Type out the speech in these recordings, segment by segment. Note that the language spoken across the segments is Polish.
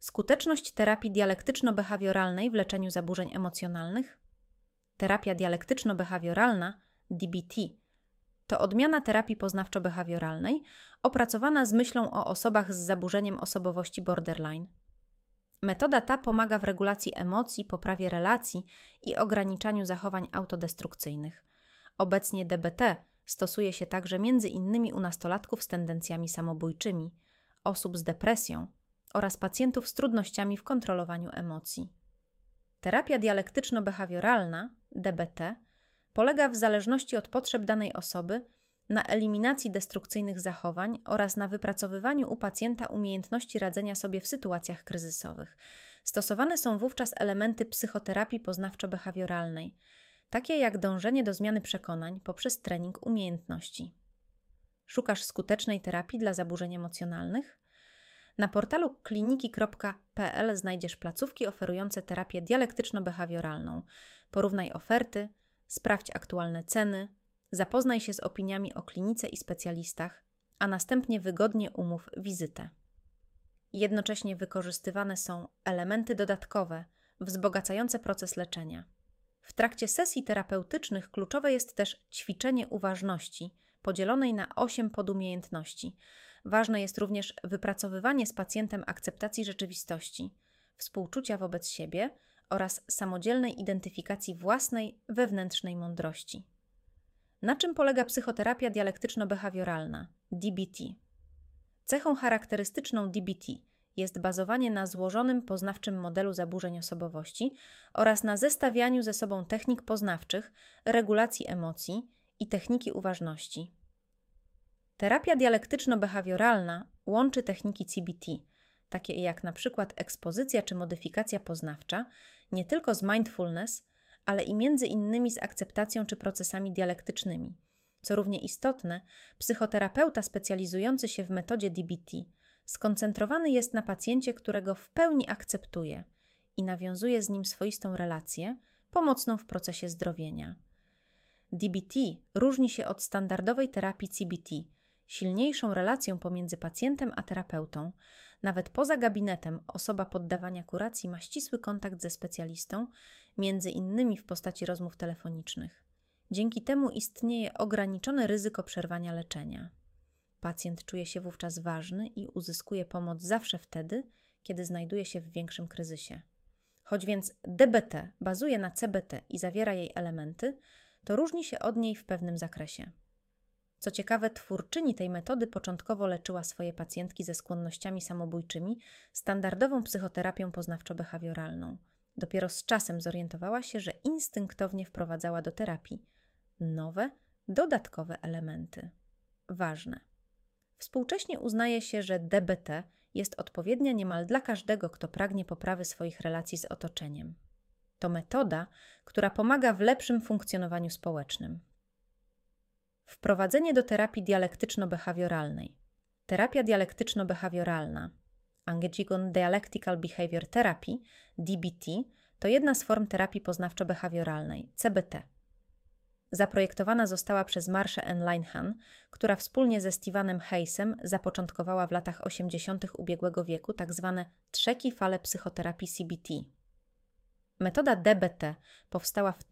Skuteczność terapii dialektyczno-behawioralnej w leczeniu zaburzeń emocjonalnych. Terapia dialektyczno-behawioralna, DBT, to odmiana terapii poznawczo-behawioralnej opracowana z myślą o osobach z zaburzeniem osobowości borderline. Metoda ta pomaga w regulacji emocji, poprawie relacji i ograniczaniu zachowań autodestrukcyjnych. Obecnie DBT stosuje się także m.in. u nastolatków z tendencjami samobójczymi, osób z depresją oraz pacjentów z trudnościami w kontrolowaniu emocji. Terapia dialektyczno-behawioralna, DBT, polega w zależności od potrzeb danej osoby na eliminacji destrukcyjnych zachowań oraz na wypracowywaniu u pacjenta umiejętności radzenia sobie w sytuacjach kryzysowych. Stosowane są wówczas elementy psychoterapii poznawczo-behawioralnej, takie jak dążenie do zmiany przekonań poprzez trening umiejętności. Szukasz skutecznej terapii dla zaburzeń emocjonalnych? Na portalu kliniki.pl znajdziesz placówki oferujące terapię dialektyczno-behawioralną. Porównaj oferty, sprawdź aktualne ceny, zapoznaj się z opiniami o klinice i specjalistach, a następnie wygodnie umów wizytę. Jednocześnie wykorzystywane są elementy dodatkowe, wzbogacające proces leczenia. W trakcie sesji terapeutycznych kluczowe jest też ćwiczenie uważności, podzielonej na 8 podumiejętności. Ważne jest również wypracowywanie z pacjentem akceptacji rzeczywistości, współczucia wobec siebie oraz samodzielnej identyfikacji własnej, wewnętrznej mądrości. Na czym polega psychoterapia dialektyczno-behawioralna, DBT? Cechą charakterystyczną DBT jest bazowanie na złożonym poznawczym modelu zaburzeń osobowości oraz na zestawianiu ze sobą technik poznawczych, regulacji emocji i techniki uważności. Terapia dialektyczno-behawioralna łączy techniki CBT, takie jak na przykład ekspozycja czy modyfikacja poznawcza, nie tylko z mindfulness, ale i między innymi z akceptacją czy procesami dialektycznymi. Co równie istotne, psychoterapeuta specjalizujący się w metodzie DBT skoncentrowany jest na pacjencie, którego w pełni akceptuje i nawiązuje z nim swoistą relację, pomocną w procesie zdrowienia. DBT różni się od standardowej terapii CBT, silniejszą relacją pomiędzy pacjentem a terapeutą. Nawet poza gabinetem osoba poddawania kuracji ma ścisły kontakt ze specjalistą, między innymi w postaci rozmów telefonicznych. Dzięki temu istnieje ograniczone ryzyko przerwania leczenia. Pacjent czuje się wówczas ważny i uzyskuje pomoc zawsze wtedy, kiedy znajduje się w większym kryzysie. Choć więc DBT bazuje na CBT i zawiera jej elementy, to różni się od niej w pewnym zakresie. Co ciekawe, twórczyni tej metody początkowo leczyła swoje pacjentki ze skłonnościami samobójczymi standardową psychoterapią poznawczo-behawioralną. Dopiero z czasem zorientowała się, że instynktownie wprowadzała do terapii nowe, dodatkowe elementy. Ważne. Współcześnie uznaje się, że DBT jest odpowiednia niemal dla każdego, kto pragnie poprawy swoich relacji z otoczeniem. To metoda, która pomaga w lepszym funkcjonowaniu społecznym. Wprowadzenie do terapii dialektyczno-behawioralnej. Terapia dialektyczno-behawioralna, angielski Dialectical Behavior Therapy, DBT, to jedna z form terapii poznawczo-behawioralnej, CBT. Zaprojektowana została przez Marszę N. Linehan, która wspólnie ze Stevenem Hayesem zapoczątkowała w latach 80. ubiegłego wieku tzw. trzecie fale psychoterapii CBT. Metoda DBT powstała w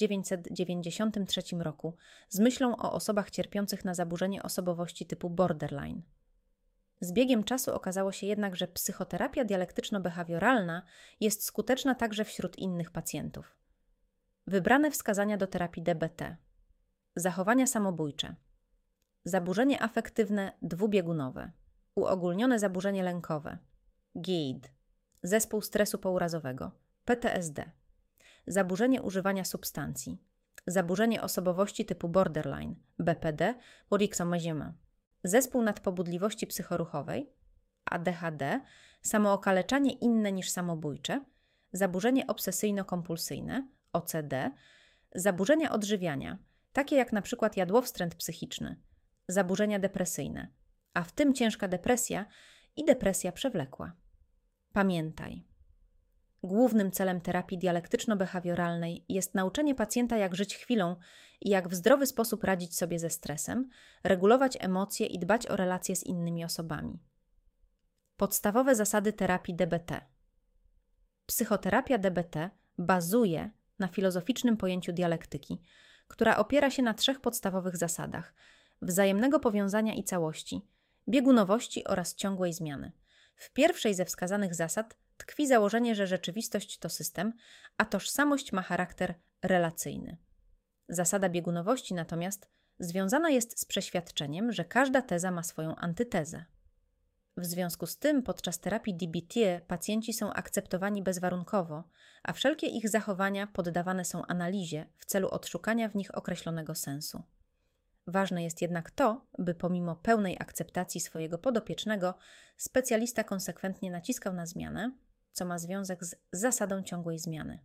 1993 roku z myślą o osobach cierpiących na zaburzenie osobowości typu borderline. Z biegiem czasu okazało się jednak, że psychoterapia dialektyczno-behawioralna jest skuteczna także wśród innych pacjentów. Wybrane wskazania do terapii DBT. Zachowania samobójcze. Zaburzenie afektywne dwubiegunowe. Uogólnione zaburzenie lękowe. GID. Zespół stresu pourazowego. PTSD. Zaburzenie używania substancji. Zaburzenie osobowości typu borderline. BPD. Borderline. Zespół nadpobudliwości psychoruchowej. ADHD. Samookaleczanie inne niż samobójcze. Zaburzenie obsesyjno-kompulsyjne. OCD, zaburzenia odżywiania, takie jak na przykład jadłowstręt psychiczny, zaburzenia depresyjne, a w tym ciężka depresja i depresja przewlekła. Pamiętaj, głównym celem terapii dialektyczno-behawioralnej jest nauczenie pacjenta, jak żyć chwilą i jak w zdrowy sposób radzić sobie ze stresem, regulować emocje i dbać o relacje z innymi osobami. Podstawowe zasady terapii DBT. Psychoterapia DBT bazuje na filozoficznym pojęciu dialektyki, która opiera się na 3 podstawowych zasadach: wzajemnego powiązania i całości, biegunowości oraz ciągłej zmiany. W pierwszej ze wskazanych zasad tkwi założenie, że rzeczywistość to system, a tożsamość ma charakter relacyjny. Zasada biegunowości natomiast związana jest z przeświadczeniem, że każda teza ma swoją antytezę. W związku z tym podczas terapii DBT pacjenci są akceptowani bezwarunkowo, a wszelkie ich zachowania poddawane są analizie w celu odszukania w nich określonego sensu. Ważne jest jednak to, by pomimo pełnej akceptacji swojego podopiecznego, specjalista konsekwentnie naciskał na zmianę, co ma związek z zasadą ciągłej zmiany.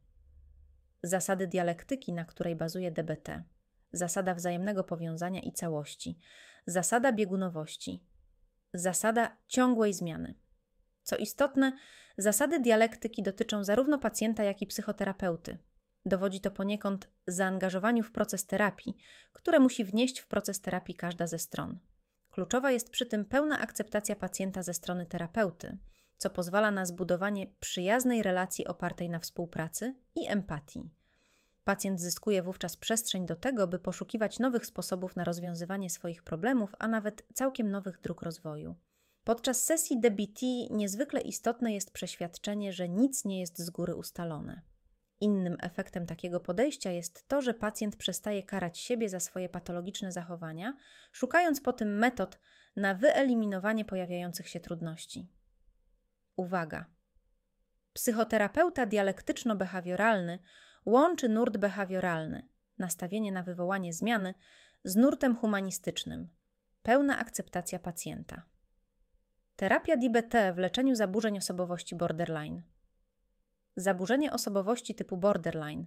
Zasady dialektyki, na której bazuje DBT, zasada wzajemnego powiązania i całości, zasada biegunowości, zasada ciągłej zmiany. Co istotne, zasady dialektyki dotyczą zarówno pacjenta, jak i psychoterapeuty. Dowodzi to poniekąd zaangażowaniu w proces terapii, które musi wnieść w proces terapii każda ze stron. Kluczowa jest przy tym pełna akceptacja pacjenta ze strony terapeuty, co pozwala na zbudowanie przyjaznej relacji opartej na współpracy i empatii. Pacjent zyskuje wówczas przestrzeń do tego, by poszukiwać nowych sposobów na rozwiązywanie swoich problemów, a nawet całkiem nowych dróg rozwoju. Podczas sesji DBT niezwykle istotne jest przeświadczenie, że nic nie jest z góry ustalone. Innym efektem takiego podejścia jest to, że pacjent przestaje karać siebie za swoje patologiczne zachowania, szukając po tym metod na wyeliminowanie pojawiających się trudności. Uwaga! Psychoterapeuta dialektyczno-behawioralny łączy nurt behawioralny, nastawienie na wywołanie zmiany, z nurtem humanistycznym, pełna akceptacja pacjenta. Terapia DBT w leczeniu zaburzeń osobowości borderline. Zaburzenie osobowości typu borderline,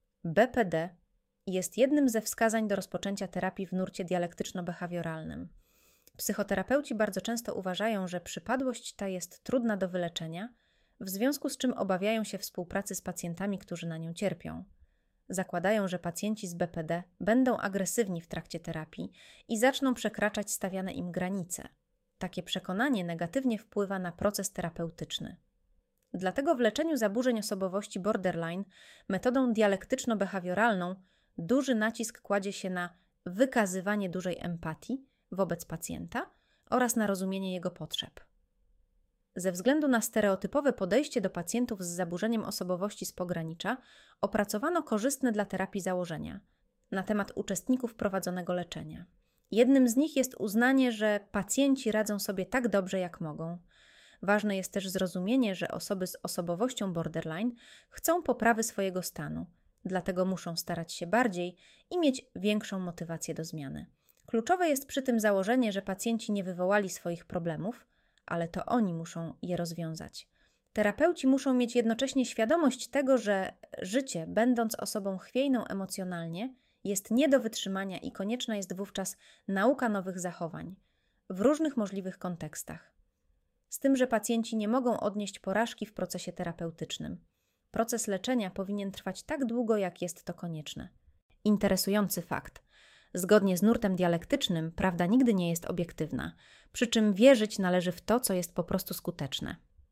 BPD, jest jednym ze wskazań do rozpoczęcia terapii w nurcie dialektyczno-behawioralnym. Psychoterapeuci bardzo często uważają, że przypadłość ta jest trudna do wyleczenia, w związku z czym obawiają się współpracy z pacjentami, którzy na nią cierpią. Zakładają, że pacjenci z BPD będą agresywni w trakcie terapii i zaczną przekraczać stawiane im granice. Takie przekonanie negatywnie wpływa na proces terapeutyczny. Dlatego w leczeniu zaburzeń osobowości borderline metodą dialektyczno-behawioralną duży nacisk kładzie się na wykazywanie dużej empatii wobec pacjenta oraz na rozumienie jego potrzeb. Ze względu na stereotypowe podejście do pacjentów z zaburzeniem osobowości z pogranicza opracowano korzystne dla terapii założenia na temat uczestników prowadzonego leczenia. Jednym z nich jest uznanie, że pacjenci radzą sobie tak dobrze, jak mogą. Ważne jest też zrozumienie, że osoby z osobowością borderline chcą poprawy swojego stanu, dlatego muszą starać się bardziej i mieć większą motywację do zmiany. Kluczowe jest przy tym założenie, że pacjenci nie wywołali swoich problemów, ale to oni muszą je rozwiązać. Terapeuci muszą mieć jednocześnie świadomość tego, że życie, będąc osobą chwiejną emocjonalnie, jest nie do wytrzymania i konieczna jest wówczas nauka nowych zachowań w różnych możliwych kontekstach. Z tym, że pacjenci nie mogą odnieść porażki w procesie terapeutycznym. Proces leczenia powinien trwać tak długo, jak jest to konieczne. Interesujący fakt. Zgodnie z nurtem dialektycznym prawda nigdy nie jest obiektywna, przy czym wierzyć należy w to, co jest po prostu skuteczne.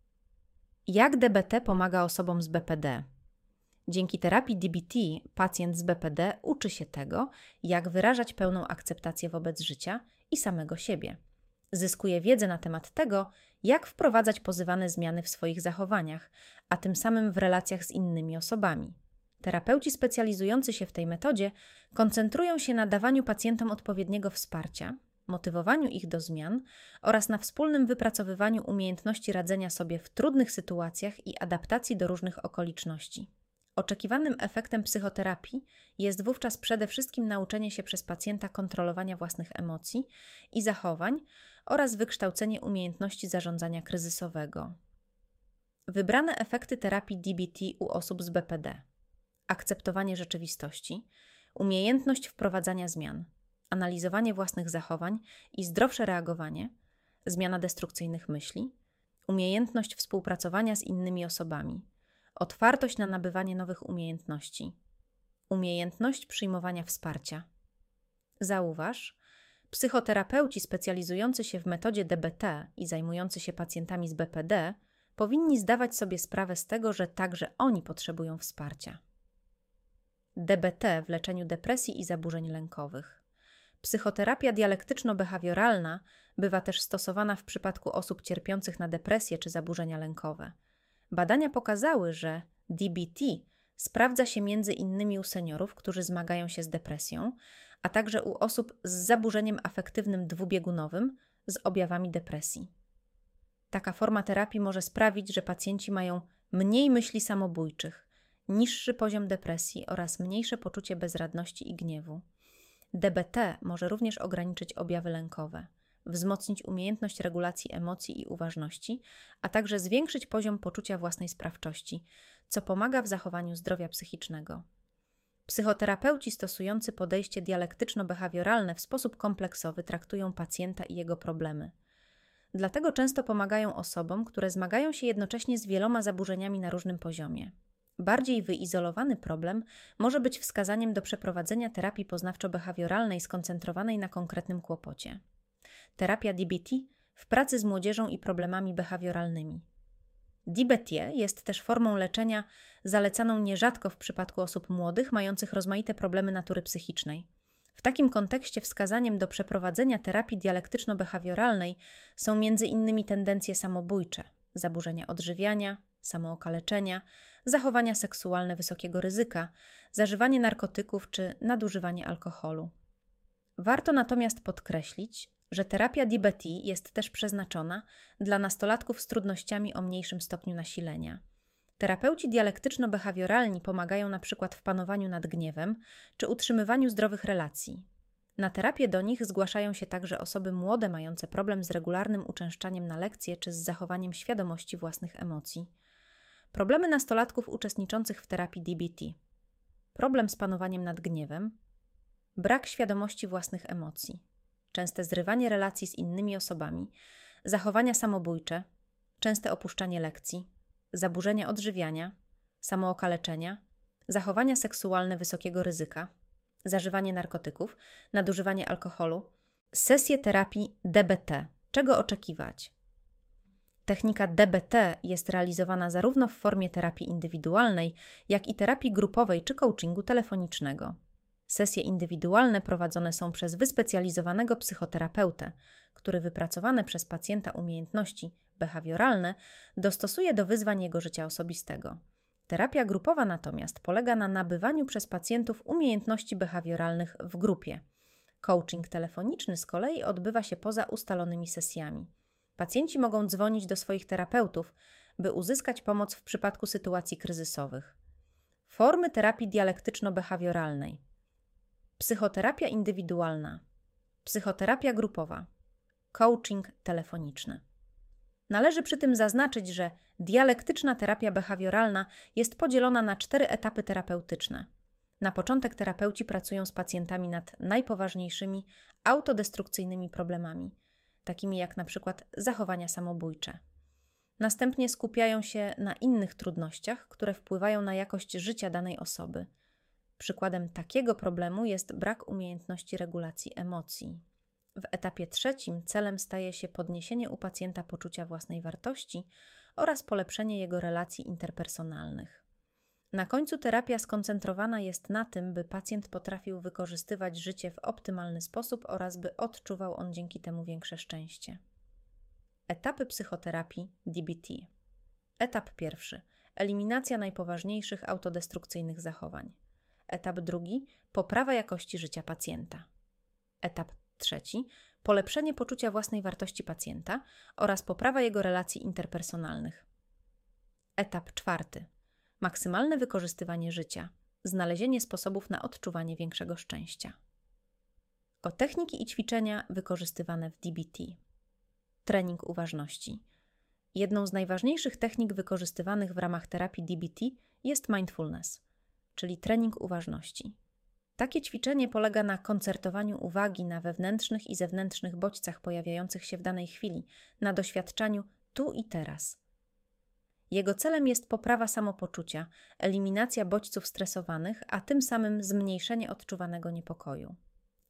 Jak DBT pomaga osobom z BPD? Dzięki terapii DBT pacjent z BPD uczy się tego, jak wyrażać pełną akceptację wobec życia i samego siebie. Zyskuje wiedzę na temat tego, jak wprowadzać pozywane zmiany w swoich zachowaniach, a tym samym w relacjach z innymi osobami. Terapeuci specjalizujący się w tej metodzie koncentrują się na dawaniu pacjentom odpowiedniego wsparcia, motywowaniu ich do zmian oraz na wspólnym wypracowywaniu umiejętności radzenia sobie w trudnych sytuacjach i adaptacji do różnych okoliczności. Oczekiwanym efektem psychoterapii jest wówczas przede wszystkim nauczenie się przez pacjenta kontrolowania własnych emocji i zachowań oraz wykształcenie umiejętności zarządzania kryzysowego. Wybrane efekty terapii DBT u osób z BPD: akceptowanie rzeczywistości, umiejętność wprowadzania zmian, analizowanie własnych zachowań i zdrowsze reagowanie, zmiana destrukcyjnych myśli, umiejętność współpracowania z innymi osobami, otwartość na nabywanie nowych umiejętności, umiejętność przyjmowania wsparcia. Zauważ, Psychoterapeuci specjalizujący się w metodzie DBT i zajmujący się pacjentami z BPD powinni zdawać sobie sprawę z tego, że także oni potrzebują wsparcia. DBT w leczeniu depresji i zaburzeń lękowych. Psychoterapia dialektyczno-behawioralna bywa też stosowana w przypadku osób cierpiących na depresję czy zaburzenia lękowe. Badania pokazały, że DBT sprawdza się między innymi u seniorów, którzy zmagają się z depresją, a także u osób z zaburzeniem afektywnym dwubiegunowym z objawami depresji. Taka forma terapii może sprawić, że pacjenci mają mniej myśli samobójczych, niższy poziom depresji oraz mniejsze poczucie bezradności i gniewu. DBT może również ograniczyć objawy lękowe, wzmocnić umiejętność regulacji emocji i uważności, a także zwiększyć poziom poczucia własnej sprawczości, co pomaga w zachowaniu zdrowia psychicznego. Psychoterapeuci stosujący podejście dialektyczno-behawioralne w sposób kompleksowy traktują pacjenta i jego problemy. Dlatego często pomagają osobom, które zmagają się jednocześnie z wieloma zaburzeniami na różnym poziomie. Bardziej wyizolowany problem może być wskazaniem do przeprowadzenia terapii poznawczo-behawioralnej skoncentrowanej na konkretnym kłopocie. Terapia DBT w pracy z młodzieżą i problemami behawioralnymi. DBT jest też formą leczenia zalecaną nierzadko w przypadku osób młodych mających rozmaite problemy natury psychicznej. W takim kontekście wskazaniem do przeprowadzenia terapii dialektyczno-behawioralnej są m.in. tendencje samobójcze, zaburzenia odżywiania, samookaleczenia, zachowania seksualne wysokiego ryzyka, zażywanie narkotyków czy nadużywanie alkoholu. Warto natomiast podkreślić, że terapia DBT jest też przeznaczona dla nastolatków z trudnościami o mniejszym stopniu nasilenia. Terapeuci dialektyczno-behawioralni pomagają np. w panowaniu nad gniewem czy utrzymywaniu zdrowych relacji. Na terapię do nich zgłaszają się także osoby młode mające problem z regularnym uczęszczaniem na lekcje czy z zachowaniem świadomości własnych emocji. Problemy nastolatków uczestniczących w terapii DBT. Problem z panowaniem nad gniewem, brak świadomości własnych emocji, częste zrywanie relacji z innymi osobami, zachowania samobójcze, częste opuszczanie lekcji, zaburzenia odżywiania, samookaleczenia, zachowania seksualne wysokiego ryzyka, zażywanie narkotyków, nadużywanie alkoholu, sesje terapii DBT. Czego oczekiwać? Technika DBT jest realizowana zarówno w formie terapii indywidualnej, jak i terapii grupowej czy coachingu telefonicznego. Sesje indywidualne prowadzone są przez wyspecjalizowanego psychoterapeutę, który wypracowane przez pacjenta umiejętności behawioralne dostosuje do wyzwań jego życia osobistego. Terapia grupowa natomiast polega na nabywaniu przez pacjentów umiejętności behawioralnych w grupie. Coaching telefoniczny z kolei odbywa się poza ustalonymi sesjami. Pacjenci mogą dzwonić do swoich terapeutów, by uzyskać pomoc w przypadku sytuacji kryzysowych. Formy terapii dialektyczno-behawioralnej. Psychoterapia indywidualna, psychoterapia grupowa, coaching telefoniczny. Należy przy tym zaznaczyć, że dialektyczna terapia behawioralna jest podzielona na 4 etapy terapeutyczne. Na początek terapeuci pracują z pacjentami nad najpoważniejszymi, autodestrukcyjnymi problemami, takimi jak na przykład zachowania samobójcze. Następnie skupiają się na innych trudnościach, które wpływają na jakość życia danej osoby. Przykładem takiego problemu jest brak umiejętności regulacji emocji. W etapie 3 celem staje się podniesienie u pacjenta poczucia własnej wartości oraz polepszenie jego relacji interpersonalnych. Na końcu terapia skoncentrowana jest na tym, by pacjent potrafił wykorzystywać życie w optymalny sposób oraz by odczuwał on dzięki temu większe szczęście. Etapy psychoterapii DBT. Etap 1. Eliminacja najpoważniejszych autodestrukcyjnych zachowań. Etap 2. Poprawa jakości życia pacjenta. Etap 3. Polepszenie poczucia własnej wartości pacjenta oraz poprawa jego relacji interpersonalnych. Etap 4. Maksymalne wykorzystywanie życia. Znalezienie sposobów na odczuwanie większego szczęścia. O techniki i ćwiczenia wykorzystywane w DBT. Trening uważności. Jedną z najważniejszych technik wykorzystywanych w ramach terapii DBT jest mindfulness, czyli trening uważności. Takie ćwiczenie polega na koncertowaniu uwagi na wewnętrznych i zewnętrznych bodźcach pojawiających się w danej chwili, na doświadczaniu tu i teraz. Jego celem jest poprawa samopoczucia, eliminacja bodźców stresowanych, a tym samym zmniejszenie odczuwanego niepokoju.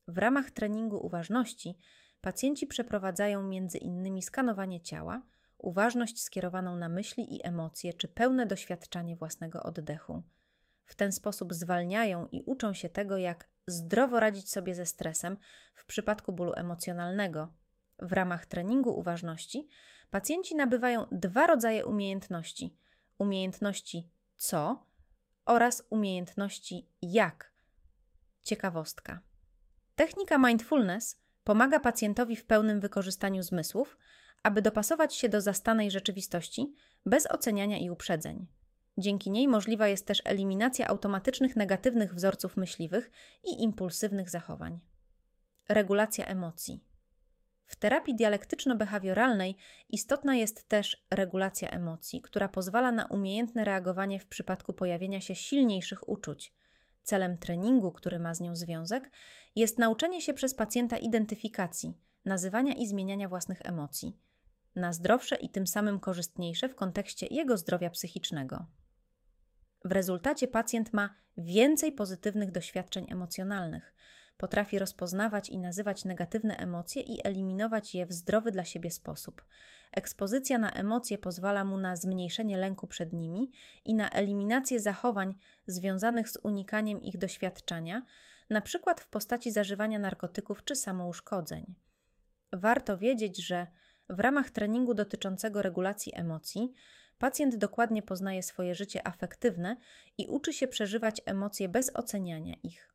W ramach treningu uważności pacjenci przeprowadzają m.in. skanowanie ciała, uważność skierowaną na myśli i emocje czy pełne doświadczanie własnego oddechu. W ten sposób zwalniają i uczą się tego, jak zdrowo radzić sobie ze stresem w przypadku bólu emocjonalnego. W ramach treningu uważności pacjenci nabywają 2 rodzaje umiejętności: umiejętności co oraz umiejętności jak. Ciekawostka. Technika mindfulness pomaga pacjentowi w pełnym wykorzystaniu zmysłów, aby dopasować się do zastanej rzeczywistości bez oceniania i uprzedzeń. Dzięki niej możliwa jest też eliminacja automatycznych negatywnych wzorców myśliwych i impulsywnych zachowań. Regulacja emocji. W terapii dialektyczno-behawioralnej istotna jest też regulacja emocji, która pozwala na umiejętne reagowanie w przypadku pojawienia się silniejszych uczuć. Celem treningu, który ma z nią związek, jest nauczenie się przez pacjenta identyfikacji, nazywania i zmieniania własnych emocji, na zdrowsze i tym samym korzystniejsze w kontekście jego zdrowia psychicznego. W rezultacie pacjent ma więcej pozytywnych doświadczeń emocjonalnych, potrafi rozpoznawać i nazywać negatywne emocje i eliminować je w zdrowy dla siebie sposób. Ekspozycja na emocje pozwala mu na zmniejszenie lęku przed nimi i na eliminację zachowań związanych z unikaniem ich doświadczania, np. w postaci zażywania narkotyków czy samouszkodzeń. Warto wiedzieć, że w ramach treningu dotyczącego regulacji emocji pacjent dokładnie poznaje swoje życie afektywne i uczy się przeżywać emocje bez oceniania ich.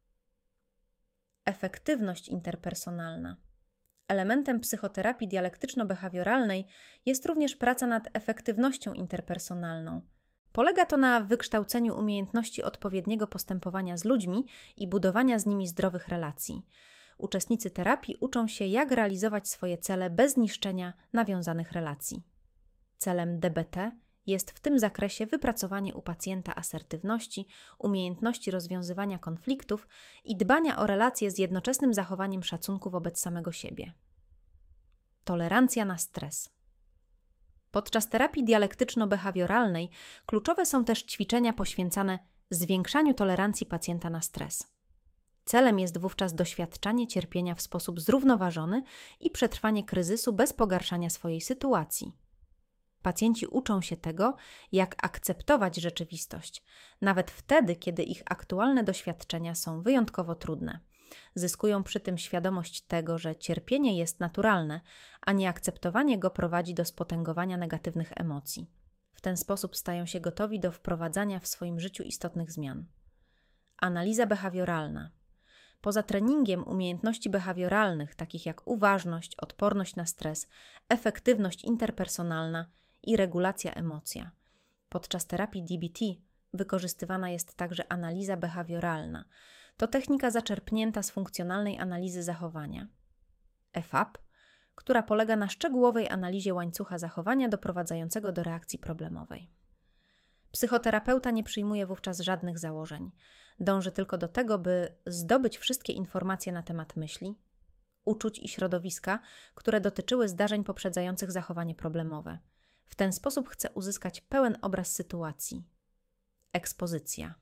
Efektywność interpersonalna. Elementem psychoterapii dialektyczno-behawioralnej jest również praca nad efektywnością interpersonalną. Polega to na wykształceniu umiejętności odpowiedniego postępowania z ludźmi i budowania z nimi zdrowych relacji. Uczestnicy terapii uczą się, jak realizować swoje cele bez niszczenia nawiązanych relacji. Celem DBT jest w tym zakresie wypracowanie u pacjenta asertywności, umiejętności rozwiązywania konfliktów i dbania o relacje z jednoczesnym zachowaniem szacunku wobec samego siebie. Tolerancja na stres. Podczas terapii dialektyczno-behawioralnej kluczowe są też ćwiczenia poświęcane zwiększaniu tolerancji pacjenta na stres. Celem jest wówczas doświadczanie cierpienia w sposób zrównoważony i przetrwanie kryzysu bez pogarszania swojej sytuacji. Pacjenci uczą się tego, jak akceptować rzeczywistość, nawet wtedy, kiedy ich aktualne doświadczenia są wyjątkowo trudne. Zyskują przy tym świadomość tego, że cierpienie jest naturalne, a nieakceptowanie go prowadzi do spotęgowania negatywnych emocji. W ten sposób stają się gotowi do wprowadzania w swoim życiu istotnych zmian. Analiza behawioralna. Poza treningiem umiejętności behawioralnych, takich jak uważność, odporność na stres, efektywność interpersonalna i regulacja emocja. Podczas terapii DBT wykorzystywana jest także analiza behawioralna. To technika zaczerpnięta z funkcjonalnej analizy zachowania, EFAP, która polega na szczegółowej analizie łańcucha zachowania doprowadzającego do reakcji problemowej. Psychoterapeuta nie przyjmuje wówczas żadnych założeń. Dąży tylko do tego, by zdobyć wszystkie informacje na temat myśli, uczuć i środowiska, które dotyczyły zdarzeń poprzedzających zachowanie problemowe. W ten sposób chce uzyskać pełen obraz sytuacji. Ekspozycja.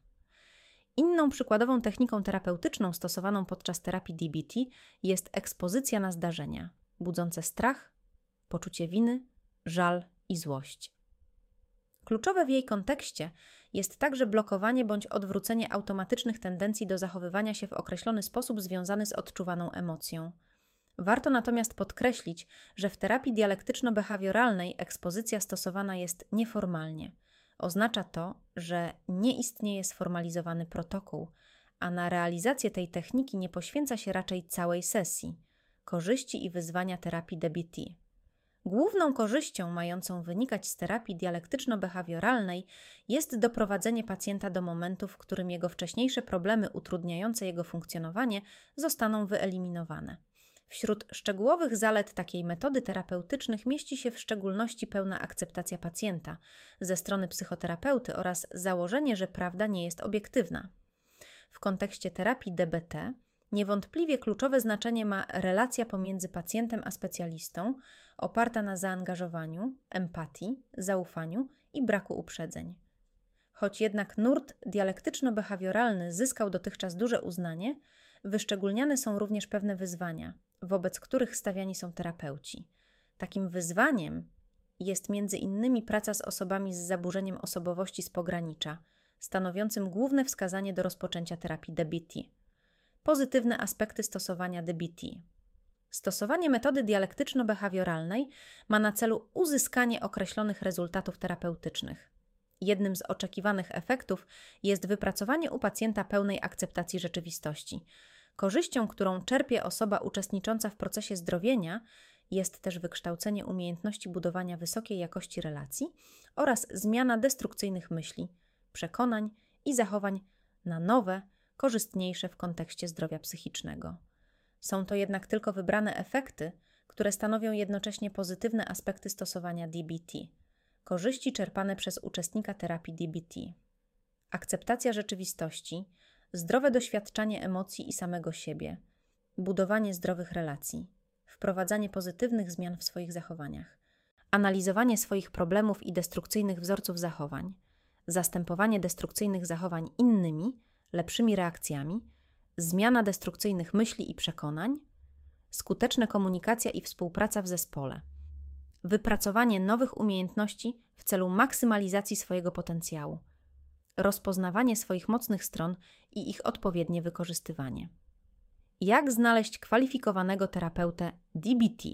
Inną przykładową techniką terapeutyczną stosowaną podczas terapii DBT jest ekspozycja na zdarzenia, budzące strach, poczucie winy, żal i złość. Kluczowe w jej kontekście jest także blokowanie bądź odwrócenie automatycznych tendencji do zachowywania się w określony sposób związany z odczuwaną emocją. Warto natomiast podkreślić, że w terapii dialektyczno-behawioralnej ekspozycja stosowana jest nieformalnie. Oznacza to, że nie istnieje sformalizowany protokół, a na realizację tej techniki nie poświęca się raczej całej sesji. Korzyści i wyzwania terapii DBT. Główną korzyścią mającą wynikać z terapii dialektyczno-behawioralnej jest doprowadzenie pacjenta do momentu, w którym jego wcześniejsze problemy utrudniające jego funkcjonowanie zostaną wyeliminowane. Wśród szczegółowych zalet takiej metody terapeutycznych mieści się w szczególności pełna akceptacja pacjenta ze strony psychoterapeuty oraz założenie, że prawda nie jest obiektywna. W kontekście terapii DBT niewątpliwie kluczowe znaczenie ma relacja pomiędzy pacjentem a specjalistą, oparta na zaangażowaniu, empatii, zaufaniu i braku uprzedzeń. Choć jednak nurt dialektyczno-behawioralny zyskał dotychczas duże uznanie, wyszczególniane są również pewne wyzwania, wobec których stawiani są terapeuci. Takim wyzwaniem jest między innymi praca z osobami z zaburzeniem osobowości z pogranicza, stanowiącym główne wskazanie do rozpoczęcia terapii DBT. Pozytywne aspekty stosowania DBT. Stosowanie metody dialektyczno-behawioralnej ma na celu uzyskanie określonych rezultatów terapeutycznych. Jednym z oczekiwanych efektów jest wypracowanie u pacjenta pełnej akceptacji rzeczywistości. Korzyścią, którą czerpie osoba uczestnicząca w procesie zdrowienia, jest też wykształcenie umiejętności budowania wysokiej jakości relacji oraz zmiana destrukcyjnych myśli, przekonań i zachowań na nowe, korzystniejsze w kontekście zdrowia psychicznego. Są to jednak tylko wybrane efekty, które stanowią jednocześnie pozytywne aspekty stosowania DBT. Korzyści czerpane przez uczestnika terapii DBT. Akceptacja rzeczywistości, zdrowe doświadczanie emocji i samego siebie, budowanie zdrowych relacji, wprowadzanie pozytywnych zmian w swoich zachowaniach, analizowanie swoich problemów i destrukcyjnych wzorców zachowań, zastępowanie destrukcyjnych zachowań innymi, lepszymi reakcjami, zmiana destrukcyjnych myśli i przekonań, skuteczna komunikacja i współpraca w zespole, wypracowanie nowych umiejętności w celu maksymalizacji swojego potencjału, rozpoznawanie swoich mocnych stron i ich odpowiednie wykorzystywanie. Jak znaleźć kwalifikowanego terapeutę DBT?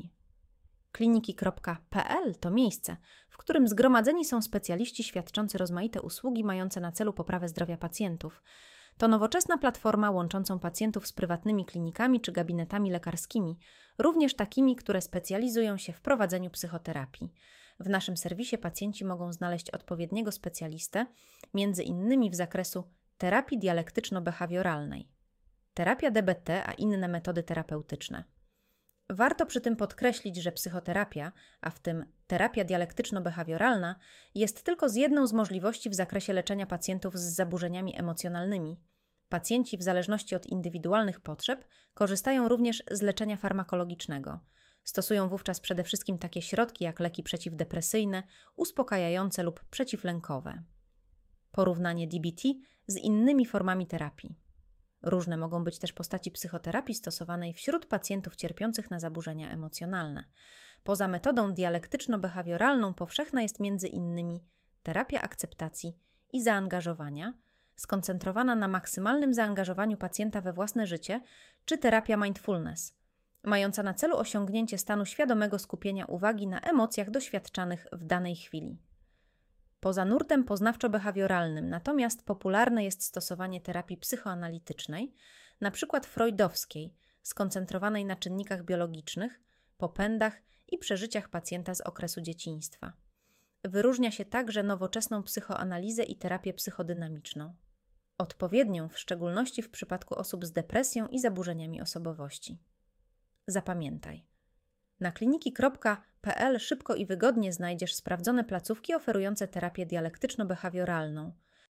Kliniki.pl to miejsce, w którym zgromadzeni są specjaliści świadczący rozmaite usługi mające na celu poprawę zdrowia pacjentów. To nowoczesna platforma łączącą pacjentów z prywatnymi klinikami czy gabinetami lekarskimi, również takimi, które specjalizują się w prowadzeniu psychoterapii. W naszym serwisie pacjenci mogą znaleźć odpowiedniego specjalistę, między innymi w zakresu terapii dialektyczno-behawioralnej, terapia DBT, a inne metody terapeutyczne. Warto przy tym podkreślić, że psychoterapia, a w tym terapia dialektyczno-behawioralna, jest tylko jedną z możliwości w zakresie leczenia pacjentów z zaburzeniami emocjonalnymi. Pacjenci, w zależności od indywidualnych potrzeb, korzystają również z leczenia farmakologicznego. Stosują wówczas przede wszystkim takie środki jak leki przeciwdepresyjne, uspokajające lub przeciwlękowe. Porównanie DBT z innymi formami terapii. Różne mogą być też postaci psychoterapii stosowanej wśród pacjentów cierpiących na zaburzenia emocjonalne. Poza metodą dialektyczno-behawioralną powszechna jest m.in. terapia akceptacji i zaangażowania, skoncentrowana na maksymalnym zaangażowaniu pacjenta we własne życie, czy terapia mindfulness, mająca na celu osiągnięcie stanu świadomego skupienia uwagi na emocjach doświadczanych w danej chwili. Poza nurtem poznawczo-behawioralnym natomiast popularne jest stosowanie terapii psychoanalitycznej, np. freudowskiej, skoncentrowanej na czynnikach biologicznych, popędach i przeżyciach pacjenta z okresu dzieciństwa. Wyróżnia się także nowoczesną psychoanalizę i terapię psychodynamiczną, odpowiednią w szczególności w przypadku osób z depresją i zaburzeniami osobowości. Zapamiętaj. Na kliniki.pl szybko i wygodnie znajdziesz sprawdzone placówki oferujące terapię dialektyczno-behawioralną.